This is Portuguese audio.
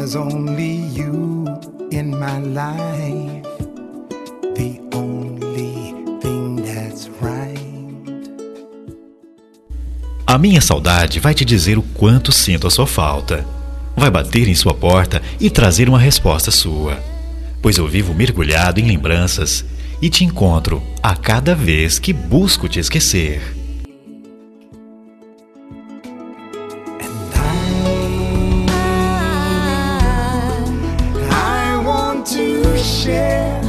There's only you in my life, the only thing that's right. A minha saudade vai te dizer o quanto sinto a sua falta. Vai bater em sua porta e trazer uma resposta sua. Pois eu vivo mergulhado em lembranças e te encontro a cada vez que busco te esquecer. I want to share